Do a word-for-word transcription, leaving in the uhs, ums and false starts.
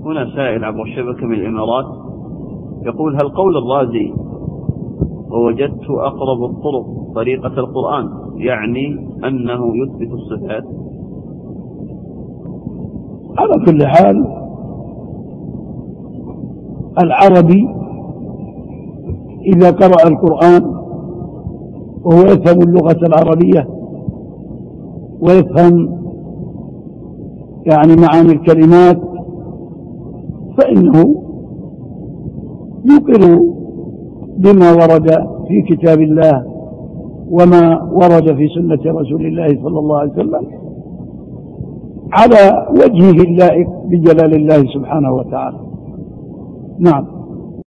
هنا سائل عبر الشبكة من الإمارات يقول: هل قول الرازي ووجدت أقرب الطرق طريقة القرآن يعني أنه يثبت الصفات؟ على كل حال العربي إذا قرأ القرآن وهو يفهم اللغة العربية ويفهم يعني معاني الكلمات فإنه يقر بما ورد في كتاب الله وما ورد في سنة رسول الله صلى الله عليه وسلم على وجهه اللائق بجلال الله سبحانه وتعالى. نعم.